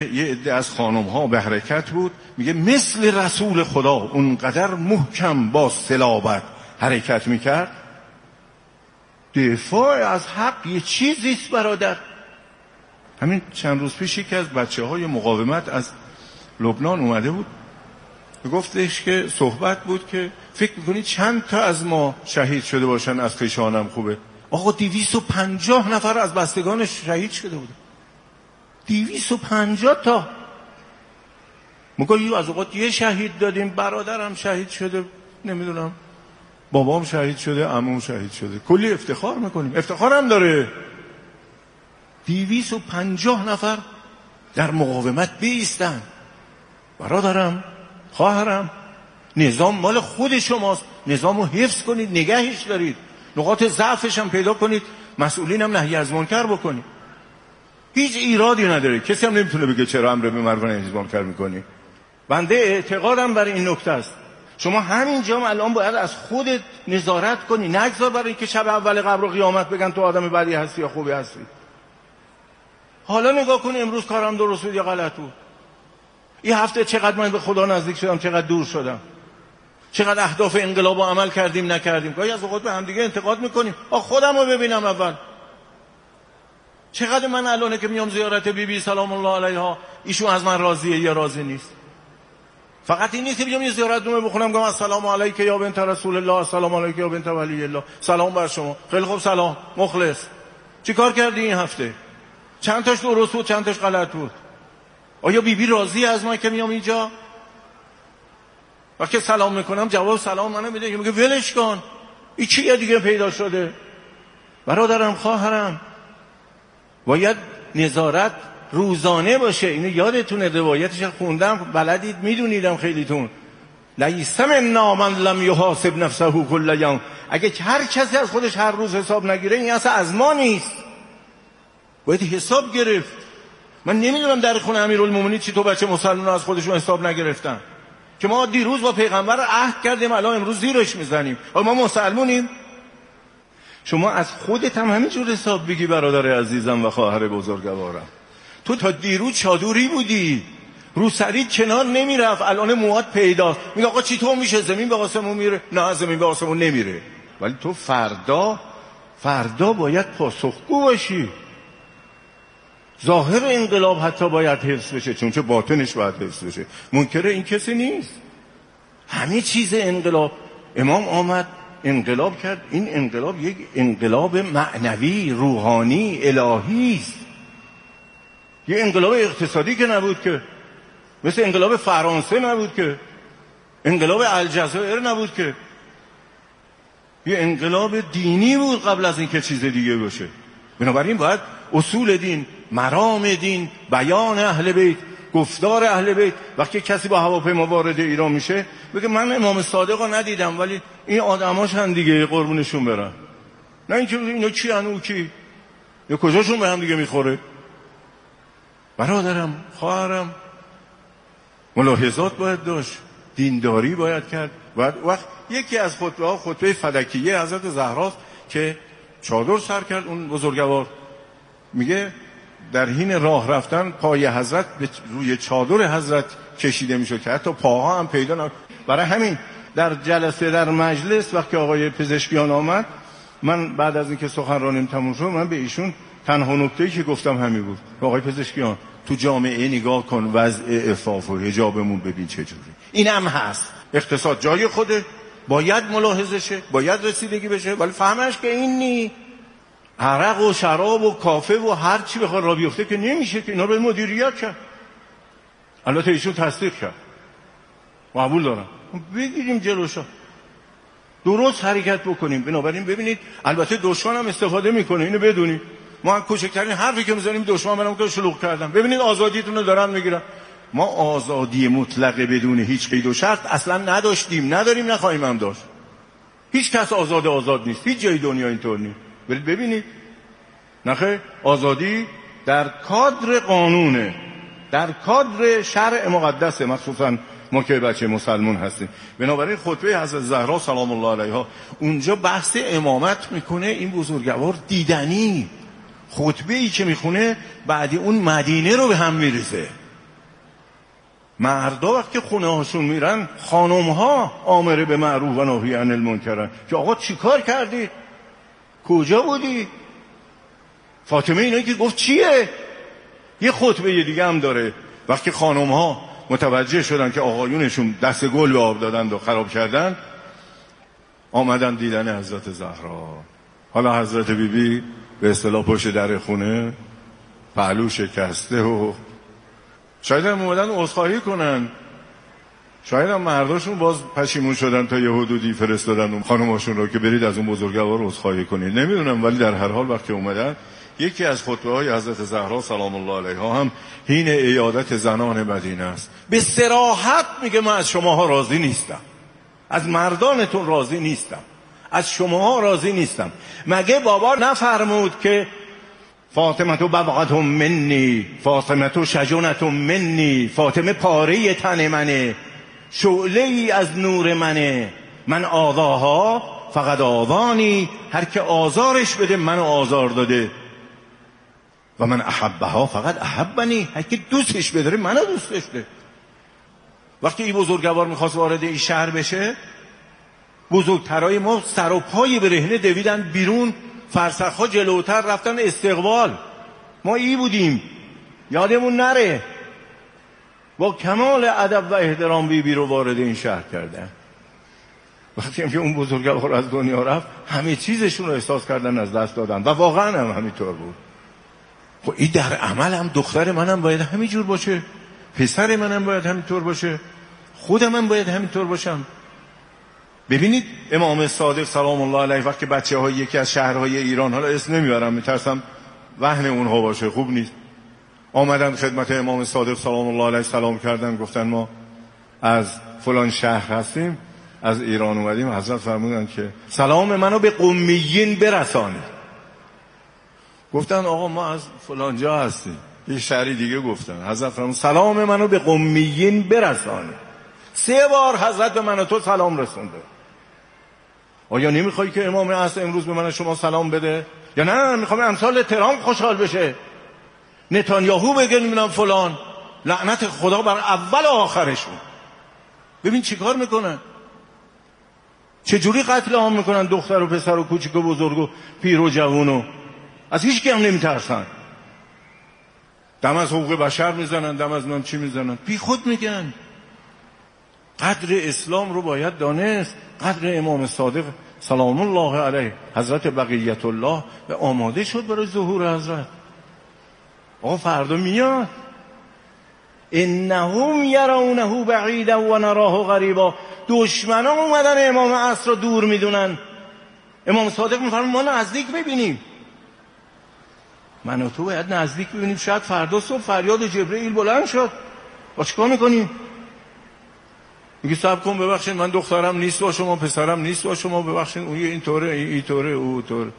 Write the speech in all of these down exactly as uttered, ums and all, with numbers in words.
یه عده از خانم ها به حرکت بود، میگه مثل رسول خدا اونقدر محکم با صلابت حرکت میکرد. دفاع از حق یه چیزیست برادر. همین چند روز پیش یکی از بچه های مقاومت از لبنان اومده بود، گفتش که صحبت بود که فکر میکنید چند تا از ما شهید شده باشن از خیشانم خوبه؟ آقا دویست و پنجاه نفر از بستگانش شهید شده بود. دویست و پنجاه تا. مگه از اوقات یه شهید دادیم، برادرم شهید شده، نمیدونم بابام شهید شده، عموم شهید شده، کلی افتخار میکنیم، افتخارم داره. دویست و پنجاه نفر در مقاومت بیستن. برادرم، خواهرم، نظام مال خود شماست، نظامو حفظ کنید، نگهش دارید، نقاط ضعفش هم پیدا کنید، مسئولین هم نهی از منکر بکنید. هیچ ایرادی نداره، کسی هم نمیتونه بگه چرا امر به معروف و نهی از منکر میکنی. بنده اعتقادم برای این نکته است، شما همینجا الان باید از خودت نظارت کنی، نگذار برای اینکه شب اول قبر و قیامت بگن تو آدم بدی هستی یا خوبی هستی. حالا نگاه کن امروز کارم درست بود یا غلط بود. این هفته چقدر من به خدا نزدیک شدم، چقدر دور شدم، چقدر اهداف انقلاب رو عمل کردیم نکردیم. گاهی از اوقات به هم دیگه انتقاد میکنیم. آ خودم رو ببینم اول. چقدر من الانه که میام زیارت بی بی سلام الله علیها، ایشون از من راضیه یا راضی نیست. فقط این نیست که بیام یه زیارت نامه بخونم گفتم السلام علیک یا بنت رسول الله، السلام علیک یا بنت ولی الله، سلام بر شما. خیلی خوب، سلام، مخلص. چیکار کردی این هفته؟ چند تاش درست بود، چند تاش غلط بود؟ آیا بی بی راضی از من که میام اینجا؟ وقتی سلام میکنم جواب سلام منو میده، میگه ولش کن، این چیه دیگه پیدا شده؟ برادرم، خواهرم، باید نظارت روزانه باشه. اینو یادتونه، روایتش خوندم، بلدید، میدونیدم خیلیتون. لیس منا من لم یحاسب نفسه کل یوم. اگه هر کسی از خودش هر روز حساب نگیره، این اصلا از ما نیست. باید حساب گرفت. من نمیدونم در خونه امیرالمومنین چی تو بچه مسلمان از خودشون حساب نگرفتن که ما دیروز با پیغمبر عهد کردیم، الان امروز زیرش میزنیم. ما مسلمونیم. شما از خودت هم همینجور حساب بگی برادر عزیزم و خواهر بزرگوارم. تو تا دیروز چادری بودی، رو سرید کنار نمیرفت، الان موات پیداست. میگه آقا چی تو میشه؟ زمین به آسمون میره؟ نه، زمین به آسمون نمیره. ولی تو فردا فردا باید پاسخگو باشی. ظاهر انقلاب حتی باید حفظ بشه، چون چه باطنش باید حفظ بشه. منکر این کسی نیست. همه چیز انقلاب. امام آمد انقلاب کرد. این انقلاب یک انقلاب معنوی، روحانی، الهی است. یه انقلاب اقتصادی که نبود که، مثل انقلاب فرانسه نبود که، انقلاب الجزایر نبود که. یه انقلاب دینی بود قبل از اینکه چیز دیگه باشه. بنابراین باید اصول دین، مرام دین، بیان اهل بیت، گفتار اهل بیت. وقتی کسی با هواپیما وارد ایران میشه بگه من امام صادق رو ندیدم ولی این آدماش هم دیگه قربونشون برن. نه اینکه اینا کی ان او کی، یا کجاشون به هم دیگه میخوره. برادرم، خواهرم، ملاحظات باید داشت، دینداری باید کرد. باید وقت یکی از خطبه ها خطبه فدکیه حضرت زهراست که چادر سر کرد اون بزرگوار، میگه در حین راه رفتن پای حضرت روی چادر حضرت کشیده میشد که حتی پاها هم پیدا نمیشد. برای همین در جلسه در مجلس وقتی آقای پزشکیان آمد، من بعد از اینکه سخنرانیم تموم شد، من به ایشون تنها نکته‌ای که گفتم همین بود: آقای پزشکیان، تو جامعه نگاه کن، وضع عفاف و حجابمون ببین چجوری. این هم هست. اقتصاد جای خوده، باید ملاحظه شه، باید رسیدگی بشه، ولی فهمش که این نی عرق و شراب و کافه و هر چی بخواد را بیفته که نمیشه که. اینا رو مدیریت کرد. البته ایشون تصدیق کرد، قبول دارم، بگیریم جلوشو، درست حرکت بکنیم. بنابراین ببینید، البته دشمن هم استفاده میکنه، اینو بدونید. ما کوچکترین حرفی که میزنیم دشمن برام که شلوغ کردن. ببینید آزادیتون رو دارن میگیرن. ما آزادی مطلق بدون هیچ قید و شرط اصلا نداشتیم، نداریم، نخواهیم هم داشت. هیچ کس آزاد آزاد نیست، هیچ جای دنیا اینطور نیست. برید ببینید. نخیر، آزادی در کادر قانونه، در کادر شرع مقدسه، مخصوصا ما که بچه مسلمون هستیم. بنابراین خطبه حضرت زهرا سلام الله علیها اونجا بحث امامت میکنه. این بزرگوار دیدنی، خطبه ای که میخونه بعدی اون مدینه رو به هم میریزه. مردا وقتی خونه هاشون میرن خانم ها آمره به معروف و نهی عن المنکرن که آقا چی کار کردی؟ کجا بودی؟ فاطمه اینا که گفت چیه؟ یه خطبه دیگه هم داره وقتی خانم ها متوجه شدن که آقایونشون دست گل به آب دادن و خراب کردن، آمدن دیدن حضرت زهرا. حالا حضرت بیبی بی به اصطلاح پشت در خونه پهلو شکسته و شاید هم اومدن عذرخواهی کنن، شاید هم مرداشون باز پشیمون شدن تا یه حدودی فرستادن اون خانماشون رو که برید از اون بزرگوار عذرخواهی کنید، نمیدونم. ولی در هر حال وقتی اومدن یکی از خطبه های حضرت زهرا سلام الله علیها هم حین عیادت زنان مدینه است. به صراحت میگه من از شماها راضی نیستم، از مردانتون راضی نیستم، از شماها راضی نیستم. مگه بابا نفرمود که فاطمه تو ببعت منی، فاطمه تو شجنت منی، فاطمه پاره تن منه، شعله ای از نور منه، من آذاها فقط آذانی، هر که آزارش بده منو آزار داده، و من احبها فقط احبنی، هر که دوستش بداره منو دوست داشته. وقتی این بزرگوار میخواست وارد این شهر بشه، بزرگترای ما سر و پای برهنه دویدن بیرون، فرسخها جلوتر رفتن استقبال. ما ای بودیم یادمون نره، با کمال ادب و احترام بی بی رو وارد این شهر کردن. وقتی هم که اون بزرگوار از دنیا رفت همه چیزشون رو احساس کردن از دست دادن، و واقعا هم همینطور بود. خب این در عمل هم دختر منم باید همینجور باشه، پسر منم باید همینطور باشه، خودم هم باید همینطور باشم. ببینید امام صادق سلام الله علیه وقتی بچه های یکی از شهرهای ایران، حالا اسم نمیبرم میترسم وهن اونها باشه، خوب نیست، آمدن خدمت امام صادق سلام الله علیه سلام کردن، گفتن ما از فلان شهر هستیم، از ایران اومدیم. حضرت فرمودن که سلام منو به قمیین برسانید. گفتن آقا ما از فلان جا هستیم، یه شهری دیگه گفتن. حضرت فرمودن سلام منو به قمیین برسانید. سه بار حضرت به من و تو سلام رسونده. آیا نمیخوای که امام عصر امروز به من و شما سلام بده؟ یا نه میخوام امثال ترامپ خوشحال بشه، نتانیاهو بگه نمیدونم فلان، لعنت خدا بر اول و آخرشون. ببین چی کار میکنن، چجوری قتل عام میکنن دختر و پسر و کوچیک و بزرگ و پیر و جوون، و از هیچ کی هم نمیترسن. دم از حقوق بشر میزنن، دم از نام چی میزنن، بی خود میگن. قدر اسلام رو باید دانست، قدر امام صادق سلام الله علیه حضرت بقیت الله و آماده شد برای ظهور حضرت. آقا فردا میاد. انهم یرونه بعیدا و نراه قریبا. دشمنان اومدن امام عصر رو دور میدونن، امام صادق میفرماید ما نزدیک ببینیم. من و تو باید نزدیک ببینیم. شاید فردا صبح فریاد جبرئیل بلند شد، با چیکار میکنیم؟ میگه صبر کن ببخشید من دخترم نیست با شما، پسرم نیست با شما، ببخشید اون اینطوره این اینطوره اون طوره.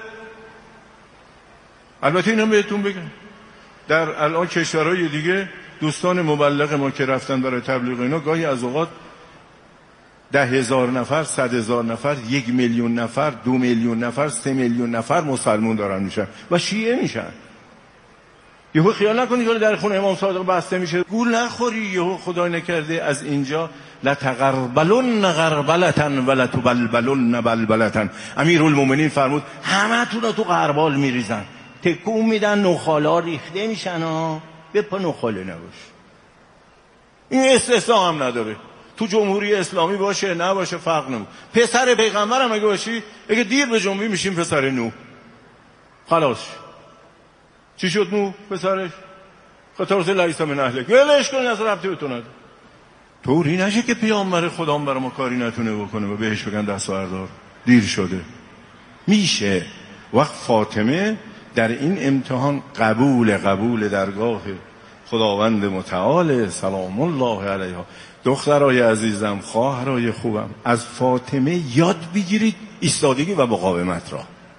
البته اینم بهتون بگم در الان کشورهای دیگه دوستان مبلغ ما که رفتن برای تبلیغ اینا، گاهی از اوقات ده هزار نفر، صد هزار نفر، یک میلیون نفر، دو میلیون نفر، سه میلیون نفر مسلمون دارن میشن و شیعه میشن. یهو خیال نکنید که در خونه امام صادق بسته میشه گول نخوری. یهو خدای نکرده از اینجا لتغربلن غربلتن ولتبلبلن بلبلتن. امیرالمومنین فرمود همه تون رو تو غربال میریزن، تکون میدن، نخالا ریخته میشن ها. به پا نخاله نباش. این استثناء هم نداره، تو جمهوری اسلامی باشه نباشه فرق نمیکنه. پسر پیغمبر هم اگه باشی، اگه دیر به جنبی میشیم پسر نو، خلاص. چی شد نو پسرش؟ خطرس لیس من اهلک، ولش کن، از ربطی بتونه. طوری نشه که پیامبر خدا برای ما کاری نتونه بکنه و بهش بگن دست بردار، دیر شده. میشه. وقت فاطمه در این امتحان قبول قبول درگاه خداوند متعال سلام الله علیها. دخترای عزیزم، خواهرای خوبم، از فاطمه یاد بگیرید ایستادگی و مقاومت را.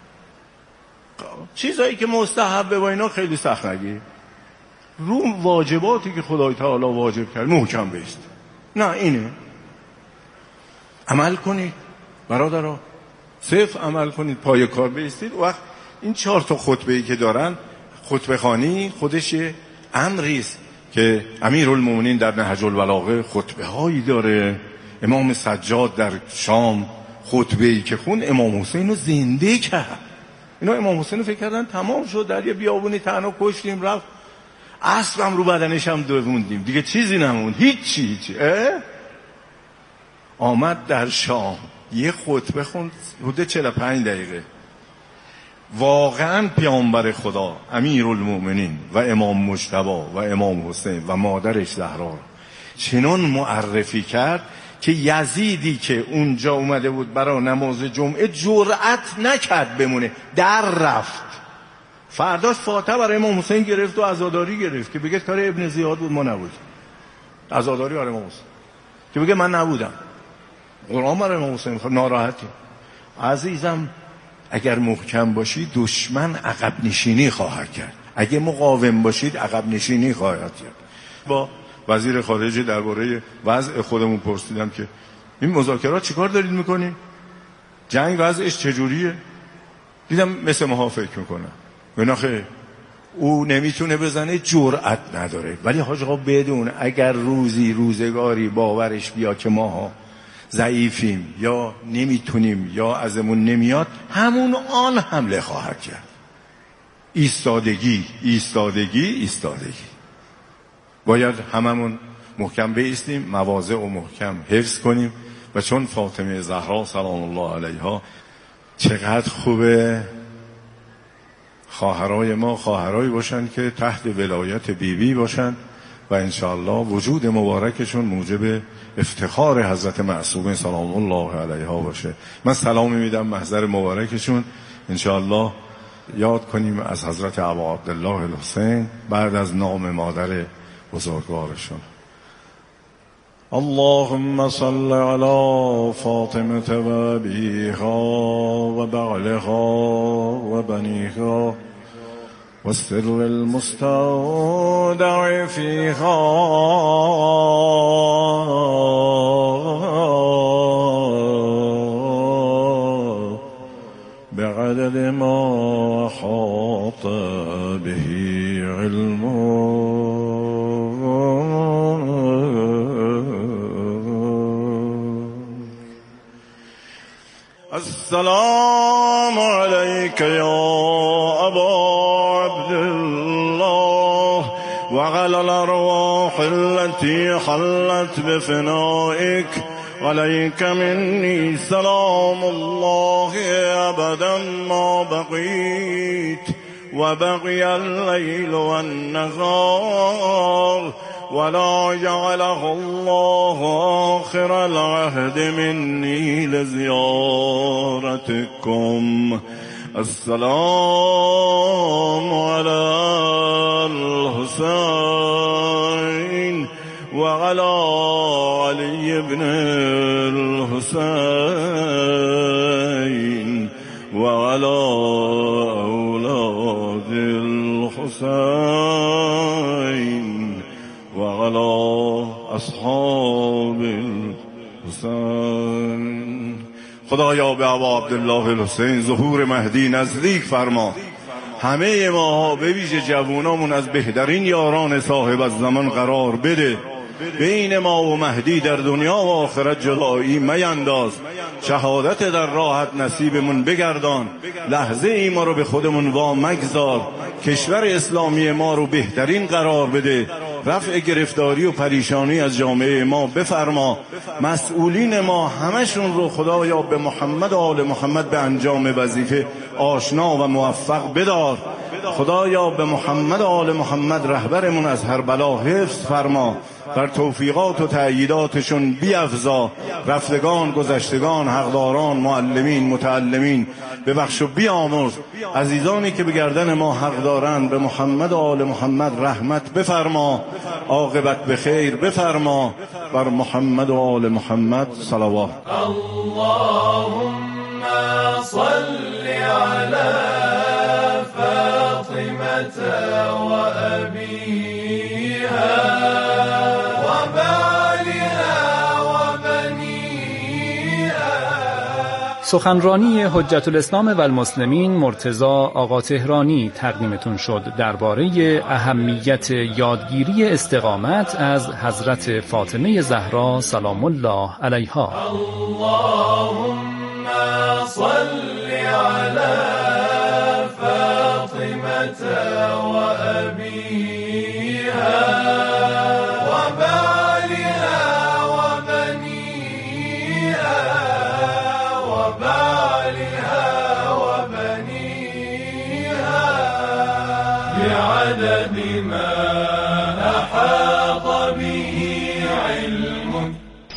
چیزایی که مستحبه با اینا خیلی سخت نگیر. رو واجباتی که خدای تعالی واجب کرد محکم بیست. نه اینه عمل کنید برادرها، صرف عمل کنید، پای کار بیستید. وقت این چهار تا خطبه‌ای که دارن، خطبه خوانی خودش امری است که امیرالمومنین در نهج البلاغه خطبه هایی داره. امام سجاد در شام خطبه‌ای که خون امام حسین رو زنده کرد. اینا امام حسین رو فکر کردن تمام شد، در یه بیابونی تنها کشتیم رفت، اسبم رو بدنش هم دووندیم، دیگه چیزی نموند، هیچی هیچی. آمد در شام یه خطبه خوند حدود چهل و پنج دقیقه. واقعا پیامبر خدا امیرالمومنین و امام مجتبی و امام حسین و مادرش زهرا چنان معرفی کرد که یزیدی که اونجا اومده بود برای نماز جمعه جرأت نکرد بمونه، در رفت. فرداش فاتحه برای امام حسین گرفت و عزاداری گرفت که بگه کار ابن زیاد بود، ما نبودیم. عزاداری برای امام حسین که بگه من نبودم. قرآن برای امام حسین ناراحتی. عزیزم اگر محکم باشی دشمن عقب نشینی خواهد کرد، اگه مقاوم باشید عقب نشینی خواهد کرد. با وزیر خارجه درباره وضع خودمون پرسیدم که این مذاکرات چیکار دارید میکنید؟ جنگ وضعش چجوریه؟ دیدم مثل ماها فکر میکنن. بناخه او نمیتونه بزنه، جرأت نداره. ولی حاج آقا بدون اگر روزی روزگاری باورش بیا که ماها ضعیفیم یا نمیتونیم یا ازمون نمیاد، همون آن حمله خواهد کرد. ایستادگی ایستادگی ایستادگی. باید هممون محکم بایستیم، مواضع و محکم حفظ کنیم. و چون فاطمه زهرا سلام الله علیها چقدر خوبه خواهرای ما خواهرایی باشن که تحت ولایت بیبی بی باشن و انشاءالله وجود مبارکشون موجب افتخار حضرت معصومه سلام الله علیها باشه. من سلامی میدم محضر مبارکشون. انشاءالله یاد کنیم از حضرت ابا عبدالله الحسین بعد از نام مادر بزرگوارشون. اللهم صل على فاطمة و ابيها و بعلها و بنيها والسر المستودع فيها بعدد ما حاط به علمه. السلام عليك يا أبا عبد الله وعلى الأرواح التي حلت بفنائك، عليك مني سلام الله أبدا ما بقيت وبقي الليل والنهار، ولا جعله الله آخر العهد مني لزيارتكم. السلام على الحسين وعلى علي بن الحسين وعلى أولاد الحسين وعلى اصحاب الحسین. خدایا به ابا عبدالله الحسین ظهور مهدی نزدیک فرما. همه ماها به ویژه جوانامون از بهترین یاران صاحب الزمان قرار بده. بین ما و مهدی در دنیا و آخرت جدایی مینداز. شهادت در راحت نصیبمون بگردان. لحظه ای ما رو به خودمون وا مگذار. کشور اسلامی ما رو بهترین قرار بده. رفع گرفتاری و پریشانی از جامعه ما بفرما. مسئولین ما همشون رو خدایا به محمد و آل محمد به انجام وظیفه آشنا و موفق بدار. خدایا به محمد و آل محمد رهبرمون از هر بلا حفظ فرما. بر توفیقات و تأییداتشون بیفزا. رفتگان گذشتگان حقداران معلمین متعلمین ببخش و بیامرز. عزیزانی که به گردن ما حق دارند به محمد و آل محمد رحمت بفرما. عاقبت به خیر بفرما. بر محمد و آل محمد صلوات. اللهم صل على فاطمة وأبيها سخنرانی حجت الاسلام و المسلمین مرتضی آقا تهرانی تقدیمتون شد درباره اهمیت یادگیری استقامت از حضرت فاطمه زهرا سلام الله علیها. اللهم صل علی فاطمة و ابیها بعدد ما احاط به علم.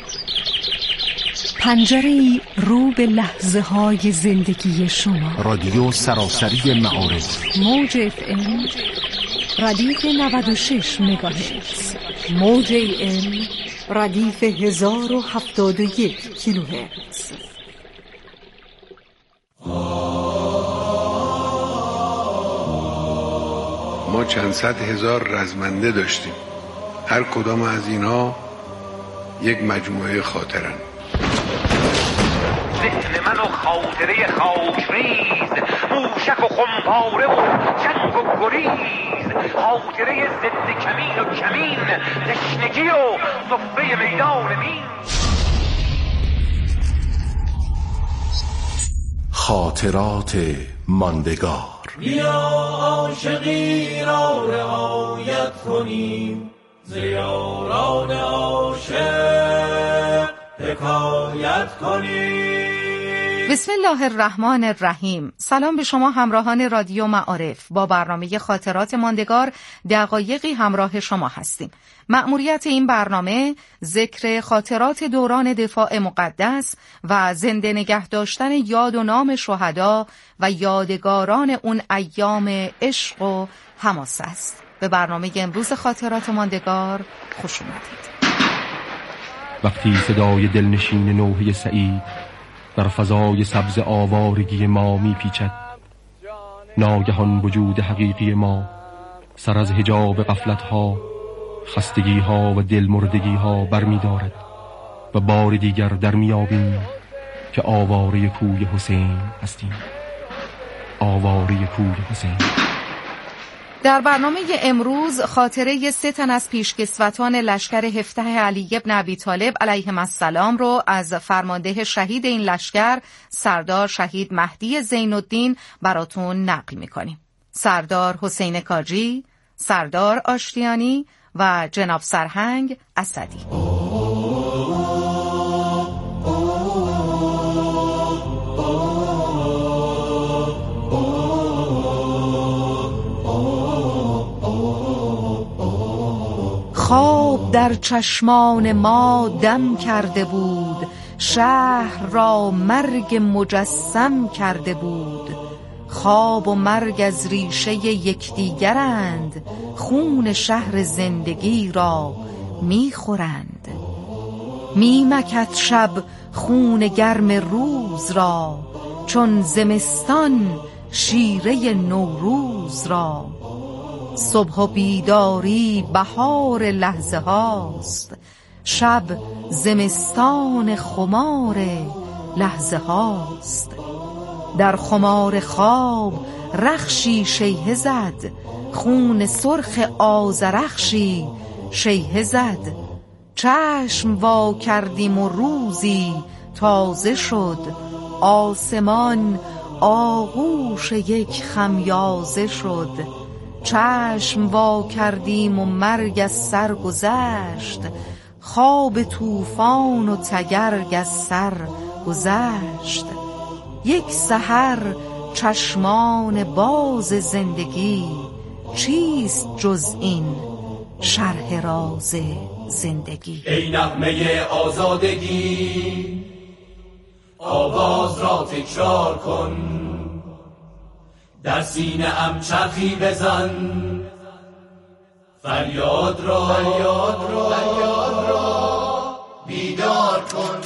پنجره‌ای رو به لحظه های زندگی شما. رادیو سراسری معارف. موج اف ام ردیف نود و شش مگاهرتز، موج ام ردیف هزار و هفتاد و یک کیلوهرتز. ما چند صد هزار رزمنده داشتیم. هر کدام از اینها یک مجموعه خاطرن. ذهن من و خاطره خاکریز، موشک و خمپاره و جنگ و گریز، خاطره ضد کمین و کمین، تشنگی و صفه میدان مین. خاطرات ماندگار. بیا عاشقی را رعایت کنیم، ز یاران عاشق حکایت کنیم. بسم الله الرحمن الرحیم. سلام به شما همراهان رادیو معارف. با برنامه خاطرات ماندگار دقایقی همراه شما هستیم. مأموریت این برنامه ذکر خاطرات دوران دفاع مقدس و زنده نگه داشتن یاد و نام شهدا و یادگاران اون ایام عشق و حماس است. به برنامه امروز خاطرات ماندگار خوش اومدید. وقتی صدای دلنشین نوحه سعید در فضای سبز آوارگی ما میپیچد، ناگهان وجود حقیقی ما سر از حجاب غفلت‌ها، خستگی‌ها و دلمردگی‌ها برمی‌دارد و بار دیگر در میابیم که آواره کوی حسین هستیم. آواره کوی حسین. در برنامه امروز خاطره سه تن از پیشکسوتان لشکر هفده علی ابن ابی طالب علیهم السلام رو از فرمانده شهید این لشکر سردار شهید مهدی زین الدین براتون نقل می‌کنیم. سردار حسین کاجی، سردار آشتیانی و جناب سرهنگ اسدی. خواب در چشمان ما دم کرده بود، شهر را مرگ مجسم کرده بود. خواب و مرگ از ریشه یکدیگرند، خون شهر زندگی را میخورند. میمکد شب خون گرم روز را، چون زمستان شیره نوروز را. صبح و بیداری بهار لحظه هاست، شب زمستان خمار لحظه هاست. در خمار خواب رخشی شیهه زد، خون سرخ آذرخشی شیهه زد. چشم وا کردیم و روزی تازه شد، آسمان آغوش یک خمیازه شد. چشم وا کردیم و مرگ از سر گذشت، خواب طوفان و تگرگ از سر گذشت. یک سحر چشمان باز زندگی، چیست جز این شرح راز زندگی؟ ای نغمه آزادگی، آواز را تکرار کن. در سینه ام چرخی بزن، فریاد را فریاد را فریاد را بیدار کن.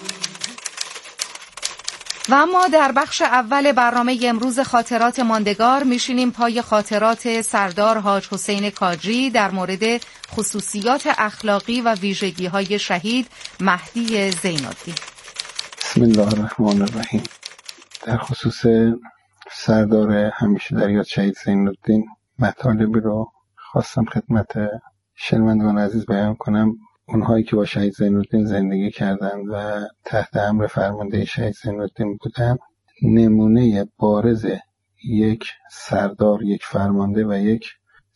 و اما در بخش اول برنامه امروز خاطرات ماندگار میشینیم پای خاطرات سردار حاج حسین کاجی در مورد خصوصیات اخلاقی و ویژگی‌های شهید مهدی زین الدین. بسم الله الرحمن الرحیم. در خصوص سردار همیشه در یاد شهید زین‌الدین مطالبی رو خواستم خدمت شنوندگان عزیز بیان کنم. اونهایی که با شهید زین‌الدین زندگی کردند و تحت امر فرمانده شهید زین‌الدین بودند، نمونه بارز یک سردار، یک فرمانده و یک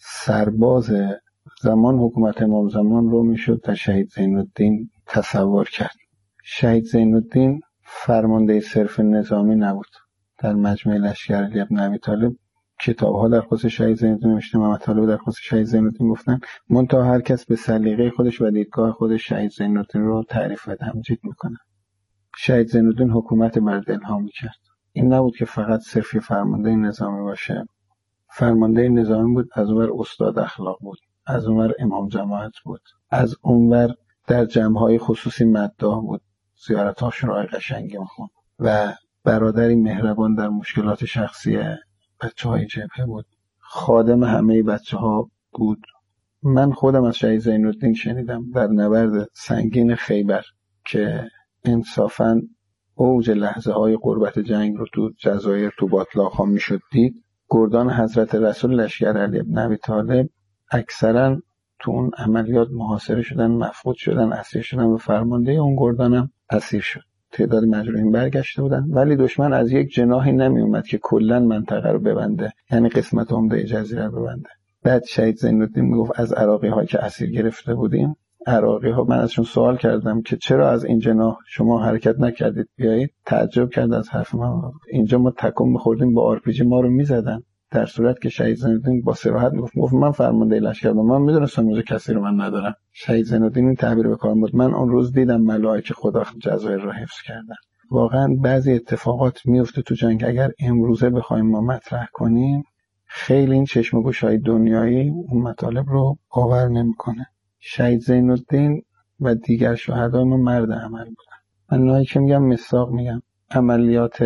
سرباز زمان حکومت امام زمان رو میشد در شهید زین‌الدین تصور کرد. شهید زین‌الدین فرمانده صرف نظامی نبود. در مجمع لشکر علی بن ابی طالب کتاب‌ها در خصوص شهید زین‌الدین نوشته، مطالب در خصوص شهید زین‌الدین گفتن، منتها هر کس به سلیقه خودش و دیدگاه خودش شهید زین‌الدین رو تعریف و تمجید میکنه. شهید زین‌الدین حکومت بر دلها میکرد. این نبود که فقط صرف فرمانده نظامی باشه. فرمانده نظامی بود، از اونور استاد اخلاق بود، از اونور امام جماعت بود، از اونور در جمع‌های خصوصی مداح بود، زیارت‌ها شورای قشنگی میخوند و برادری مهربان در مشکلات شخصی بچه‌های جبهه بود. خادم همه بچه‌ها بود. من خودم از شهید زین‌الدین شنیدم در نبرد سنگین خیبر که انصافاً اوج لحظه های قربت جنگ رو تو جزایر، تو باطلاق ها میشد دید. گردان حضرت رسول لشکر علی بن ابی طالب اکثرا تو اون عملیات محاصره شدن، مفقود شدن، اسیر شدن و فرمانده اون گردانم اسیر شد. تعداد مجروحین برگشته بودن، ولی دشمن از یک جناحی نمی اومد که کلا منطقه رو ببنده، یعنی قسمت عمده جزیره رو ببنده. بعد شهید زین‌الدین میگفت از عراقی ها که اسیر گرفته بودیم، عراقی ها، من ازشون سوال کردم که چرا از این جناح شما حرکت نکردید بیایید، تعجب کرد از حرف من. اینجا ما تکون می‌خوردیم با آر پی جی ما رو می‌زدن، در صورت که شهید زین‌الدین با صراحت میگفت گفت من فرمانده لشکر بودم، من میدونستم اونجا کسی رو من ندارم. شهید زین‌الدین این تعبیر به کار بود. من اون روز دیدم ملائکه خدا جزایر رو حفظ کردن. واقعا بعضی اتفاقات میفته تو جنگ، اگر امروزه بخوایم ما مطرح کنیم خیلی این چشم و گوش‌های دنیایی اون مطالب رو باور نمی‌کنه. شهید زین‌الدین و دیگر شهدای ما مرد عمل بودن. من نهایی که میگم مصداق میگم. عملیات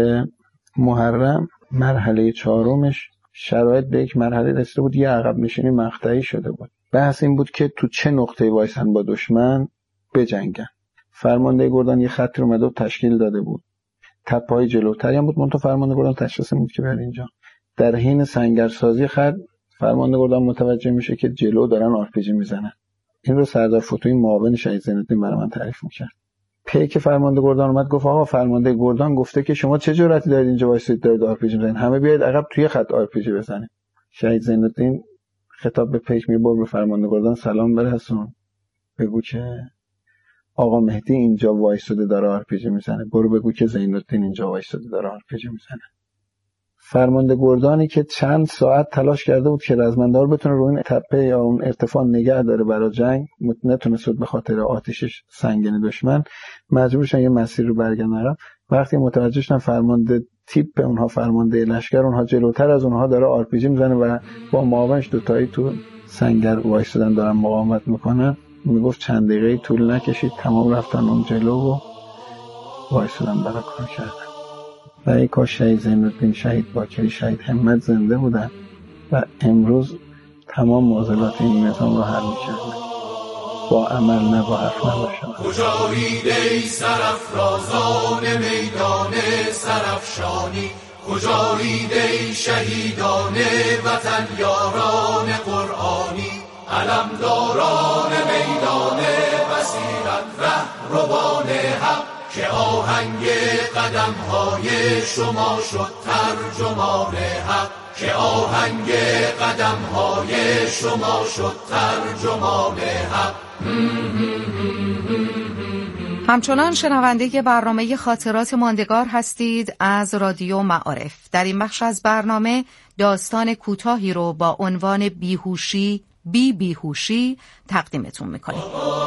محرم مرحله چهارمش شرایط به یک مرحله رسیده بود، یه عقب نشینی مقطعی شده بود. بحث این بود که تو چه نقطه‌ای وایسن با دشمن بجنگن. فرمانده گردان یه خطی رو اومده و تشکیل داده بود. تپه‌های جلوتری هم بود، منتها فرمانده گردان تشخیص بود که بیاد اینجا. در حین سنگرسازی خط فرمانده گردان متوجه میشه که جلو دارن آر پی جی میزنن. این رو سردار فتوحی معاون شهید زین‌الدین برای من تعریف میکرد. پیک فرمانده گردان اومد گفت آقا فرمانده گردان گفته که شما چه جرأتی دارید اینجا وایسید دارید آر پی جی بزنید، همه بیاید عقب توی خط آر پی جی بزنید. شهید زین‌الدین خطاب به پیک میبرد به فرمانده گردان سلام برسون، بگو که آقا مهدی اینجا وایساده داره آر پی جی میزنه، برو بگو که زین‌الدین اینجا وایساده داره آر پی جی میزنه. فرمانده گردانی که چند ساعت تلاش کرده بود که رزمندار بتونه روی این تپه یا اون ارتفاع نگه داره برای جنگ، نتونست به خاطر آتشش سنگین دشمن، مجبور شدن یه مسیر رو برگردن. وقتی متوجه شدن فرمانده تیپ اونها فرمانده لشکر اونها جلوتر از اونها داره آر پی جی میزنه و با معاونش دوتایی تو سنگر وایسادن دارن مقاومت میکنن، میگفت چند دقیقه طول نکشید تمام رفتن اون جلو و وایسادن برای کار کردن. و ای کاش شهید زین‌الدین، شهید باکری، شهید همت زنده بودن و امروز تمام معضلات این نظام رو حل می‌کردن. با عمل نه با حرف نباشن. کجایید ای سرافرازان میدان سرافشانی، کجایید ای شهیدان وطن یاران قرآنی، علمداران میدان بصیرت رهروان حق، که آهنگ قدم‌های شما شد ترجمان حق، که آهنگ قدم‌های شما شد ترجمان حق. همچنان شنونده برنامه خاطرات ماندگار هستید از رادیو معارف. در این بخش از برنامه داستان کوتاهی رو با عنوان بیهوشی بی بیهوشی تقدیمتون میکنیم.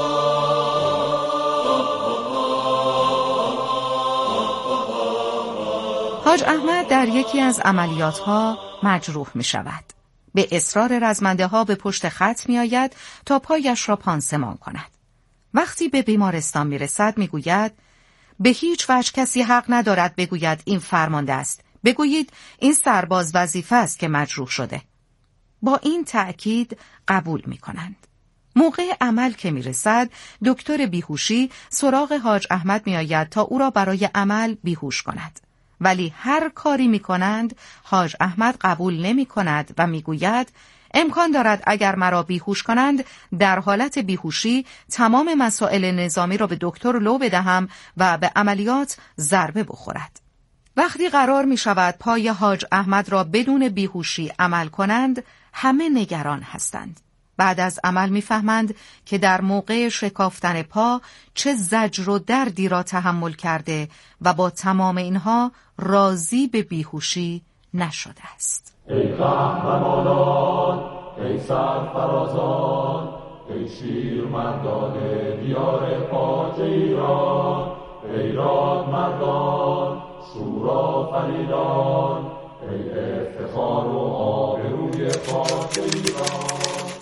حاج احمد در یکی از عملیاتها مجروح می شود. به اصرار رزمنده ها به پشت خط می آید تا پایش را پانسمان کند. وقتی به بیمارستان می رسد می گوید به هیچ وجه کسی حق ندارد بگوید این فرمانده است. بگویید این سرباز وظیفه است که مجروح شده. با این تأکید قبول می کنند. موقع عمل که می رسد دکتر بیهوشی سراغ حاج احمد می آید تا او را برای عمل بیهوش کند. ولی هر کاری می کنند حاج احمد قبول نمی کند و می گوید امکان دارد اگر مرا بیهوش کنند در حالت بیهوشی تمام مسائل نظامی را به دکتر لو بدهم و به عملیات ضربه بخورد. وقتی قرار می شود پای حاج احمد را بدون بیهوشی عمل کنند همه نگران هستند. بعد از عمل می‌فهمند که در موقع شکافتن پا چه زجر و دردی را تحمل کرده و با تمام اینها راضی به بیهوشی نشده است. ای قهرمانان، ای سرفرازان، ای شیر مردان دیار پاک ایران، ای راد مردان، شورا فریدان، ای افتخار و آبروی پاک ایران.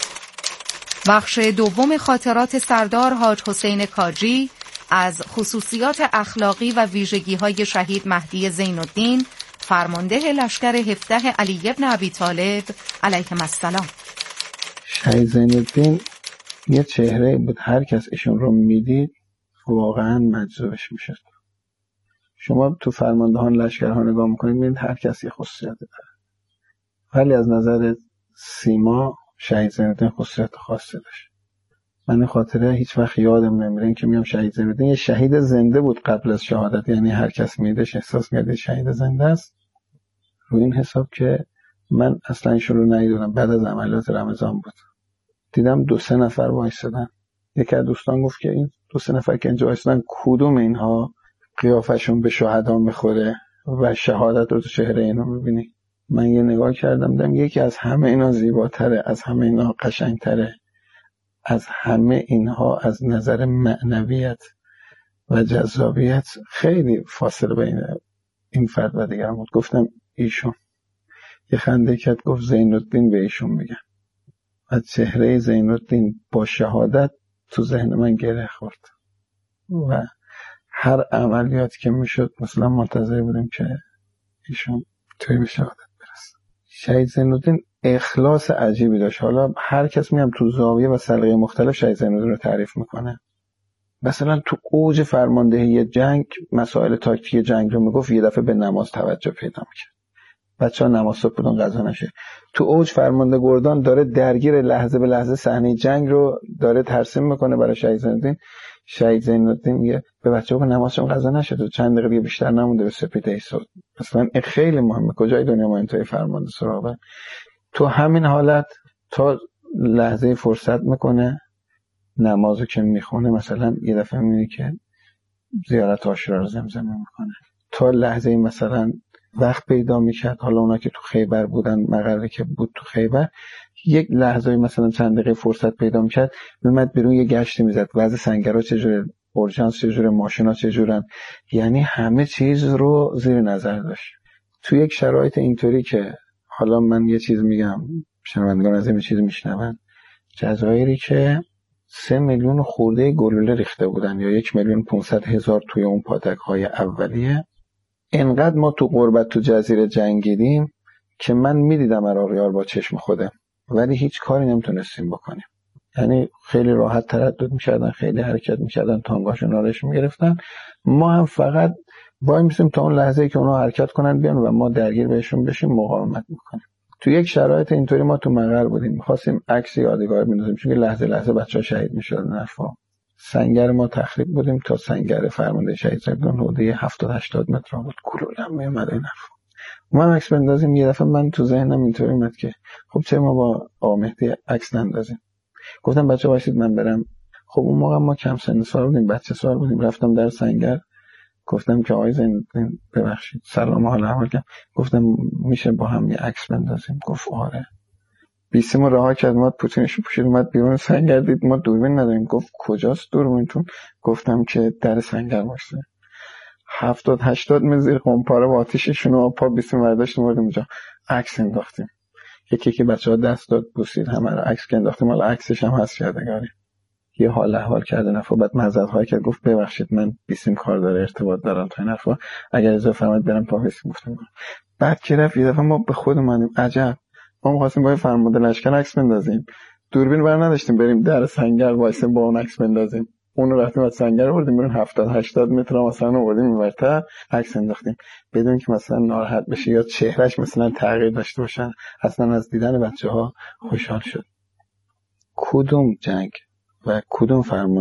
بخش دوم خاطرات سردار حاج حسین کاجی از خصوصیات اخلاقی و ویژگی‌های شهید مهدی زین‌الدین فرمانده لشکر هفده علی بن ابی طالب علیهم السلام. شهید زین‌الدین یه چهره بود، هر کس ایشون رو میدید واقعا مجذوبش میشد. شما تو فرماندهان لشکرها نگاه میکنید میبینید هر کسی خصوصیت داره، ولی از نظر سیما شهید زین‌الدین خصوصیت خاصی داشت. من خاطره هیچ وقت یادم نمیره که میگم شهید زین‌الدین یه شهید زنده بود قبل از شهادت، یعنی هر کس میدش احساس می‌کرد شهید زنده است. رو این حساب که من اصلا شروع ندیدم، بعد از عملیات رمضان بود دیدم دو سه نفر وایسادن. یکی از دوستان گفت که این دو سه نفر که اینجا وایسادن کدوم اینها قیافشون به شهدا میخوره و شهادت رو تو چهره اینا میبینی؟ من یه نگاه کردم دیدم یکی از همه اینا زیباتره، از همه اینا قشنگتره، از همه اینها از نظر معنویت و جذابیت خیلی فاصله بین این فرد و دیگران بود. گفتم ایشون. یه خنده کرد گفت زین‌الدین به ایشون میگن. و چهره زین‌الدین با شهادت تو ذهن من گره خورد و هر عملیاتی که میشد مثلا منتظر بودیم که ایشون توی به شهادت برسه. شهید زین‌الدین اخلاص عجیبی داشت. حالا هر کس میام تو زاویه و سلیقه مختلف شهید زین‌الدین رو تعریف میکنه. مثلا تو اوج فرماندهی جنگ مسائل تاکتیک جنگ رو میگفت، یه دفعه به نماز توجه پیدا میکرد. بچه‌ها نماز صبح بودن غذا نشه. تو اوج فرمانده گردان داره درگیر لحظه به لحظه صحنه جنگ رو داره ترسیم میکنه برای شهید زین‌الدین. شهید زین‌الدین میگه به بچه‌ها نمازشون غذا نشه، تو چند دقیقه بیشتر نمونده به سپیده صبح. مثلا این خیلی مهمه. کجای دنیا ما اینطوری فرمانده سراغه؟ تو همین حالت تا لحظه فرصت میکنه نمازو که میخونه، مثلا یه دفعه میبینی که زیارت عاشورا رو زمزمه میکنه. تا لحظه مثلا وقت پیدا میکرد، حالا اونا که تو خیبر بودن، مقره که بود تو خیبر، یک لحظه مثلا چند دقیقه فرصت پیدا میکرد میمد بیرون یه گشتی میزد، وضع سنگرها چجوره، اورژانس چجوره، ماشینا چجورن، یعنی همه چیز رو زیر نظر داشت. تو یک شرایط اینطوری که حالا من یه چیز میگم شنوندگان از این چیز میشنون، جزایری که سه میلیون خورده گلوله ریخته بودن یا یک میلیون پونصد هزار توی اون پاتک های اولیه، انقدر ما تو غربت تو جزیره جنگیدیم که من میدیدم عراقی‌ها با چشم خودم، ولی هیچ کاری نمیتونستیم بکنیم. یعنی خیلی راحت تردد میکردن، خیلی حرکت میکردن، تانگاشون آرش میگرفتن، ما هم فقط وای میسیم تا اون لحظه‌ای که اونا حرکت کنن بیان و ما درگیر بهشون بشیم مقاومت میکنیم. تو یک شرایط اینطوری ما تو مقر بودیم، می‌خواستیم عکس یادگار بندازیم چون لحظه لحظه بچه‌ها شهید می‌شدن. نرفا سنگر ما تخریب بودیم تا سنگر فرمانده شهید زین‌الدین حدود هفتاد هشتاد متر بود، کلولم میومد این حرفا. ما عکس بندازیم، یه دفعه من تو ذهنم اینطوری اومد که خب چه ما با آقا مهدی عکس نندازیم. گفتم بچه‌ها باشید من برم. خب اون موقع ما کم سن سال بودیم، بچه سال بودیم. رفتم در سنگر گفتم که آقای زین‌الدین ببخشید سلام حال احوال کردم، گفتم میشه با هم یه عکس بندازیم؟ گفت آره. بیسیمو رها کرد، ما پوتینشو پوشید اومد بیرون سنگر، دید ما دوربین نداریم. گفت کجاست دوربینتون؟ گفتم که در سنگر باشه. هفتاد هشتاد متر زیر قمپاره با آتیششون و پا بیسیم برداشتیم اومدیم اونجا عکس انداختیم. یکی که بچه‌ها دست داد بوسید، همه رو عکس انداختیم. حالا عکسش هم هست یادگاری. یه حال احوال کرده نفر، بعد معذرت خواهی کرد، گفت ببخشید من بیسیم کار داره ارتباط دارم تا این حرفا، اگر اجازه فرمایید برم تا بیسیم. گفتم بعد که رفت یه دفعه ما به خود اومدیم عجب، ما می‌خواستیم با فرمانده لشکر عکس بندازیم، دوربین بر نداشتیم بریم در سنگر وایسیم با اون عکس بندازیم. اون رو رفتیم از سنگر آوردیم بریم هفتاد هشتاد متر مثلا آوردیم اینورتر عکس انداختیم بدون که مثلا ناراحت بشه یا چهرهش مثلا تغییر داشته باشن. اصلا از دیدن بچه‌ها خوشحال شد. کدوم جنگ و کدوم فرمان